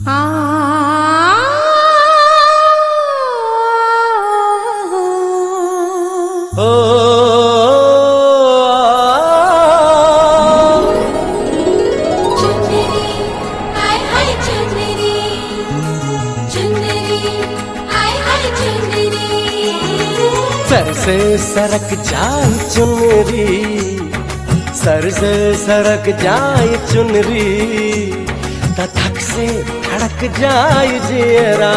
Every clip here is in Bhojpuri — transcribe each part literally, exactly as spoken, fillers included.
सर से सरक जाए चुनरी, सर से सरक जाए चुनरी, तथक से धड़क जाए जियरा।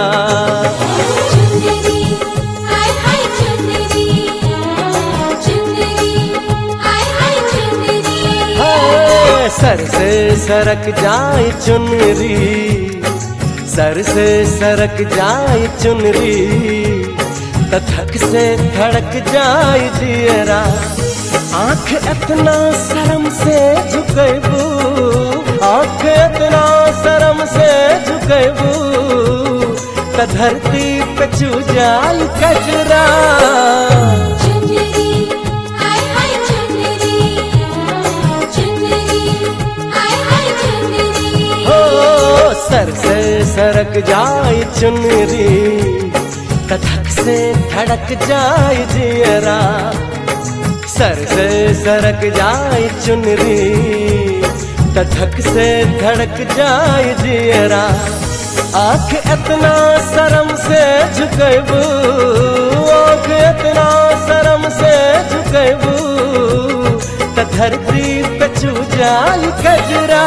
चुनरी हाय हाय चुनरी, चुनरी हाय हाय चुनरी। हाय सर से सरक जाए चुनरी, सर से सरक जाए चुनरी, तथक से धड़क जाए जियरा। आँख इतना शर्म से झुकेबू, आँख इतना शर्म से झुकेबू, त धरती पे छू जाए कजरा। चुनरी हाय हाय चुनरी, चुनरी हाय हाय चुनरी। हो सर से सरक जाए चुनरी, तथक से धड़क जाए जियरा। सर से सरक जाए चुनरी, तथक से धड़क जाए जियरा। आँख इतना शर्म से झुकेबू, आँख इतना शर्म से झुकेबू, त धरती पे छू जाए कजरा।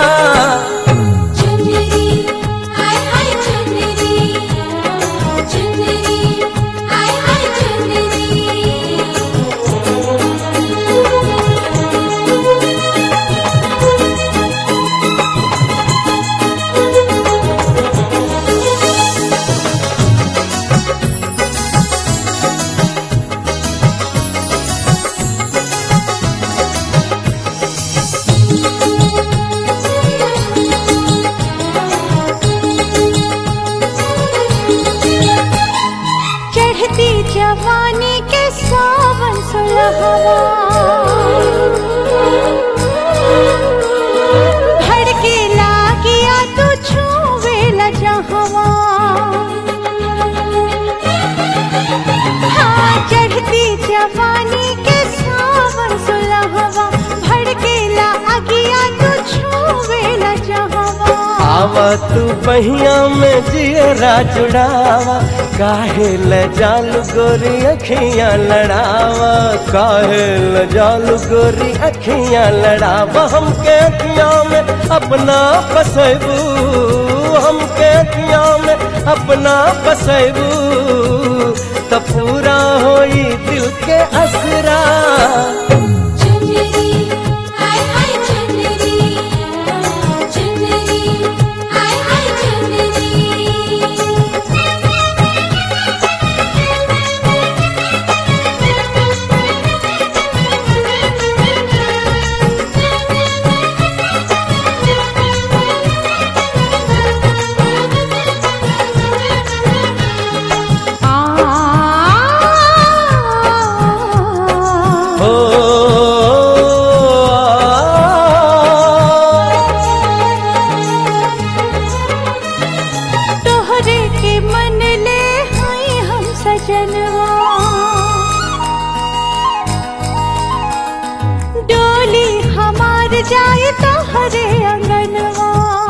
जवानी के सावन सुलहवा, भड़के लागिया तू छूवे ल जहवा। हाँ चढ़ती जवानी के सावन सुलहवा, भड़के लागिया तू छूवे ल जहवा। आवा तू बहिया में जियरा जुड़ावा, काहे ल जालू गोरी अखियां लड़ावा, काहे ल जालू गोरी अखियां लड़ावा। हमके अखियां में अपना बसेबू, हमके अखियां में अपना बसेबू, त पूरा होई दिल के असरा। डोली हमार जाए तो हरे अंगनवा,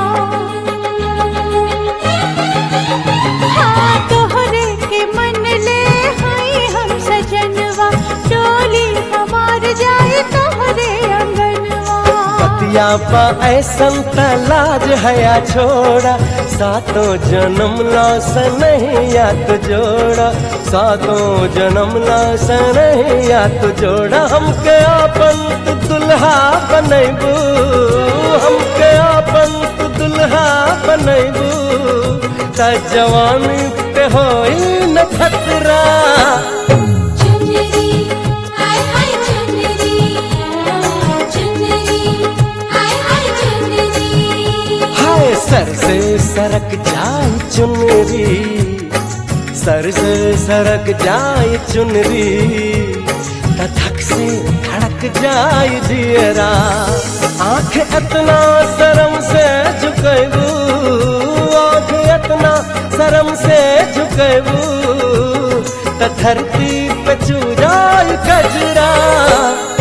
हाँ तोहरे के मन ले हाय हम सजनवा। डोली हमार जाए तो हरे अंगनवा। पतिया पा ऐसन तलाज हया छोड़ा, सातों जन्म ला सनहिया तो जोड़ा, सातों जन्म ला सनहिया तो जोड़ा। हमके आपन तू दुल्हा बनैबू, हमके आपन तू दुल्हा बनैबू, त जवानी पे होई न खतरा। सर से सरक जाए चुनरी, सर से सरक जाए चुनरी, तथक से धड़क जाए जियरा। आँख इतना शर्म से झुकेबू, आँख शर्म से झुकेबू त धरती पे चू जाई कजरा।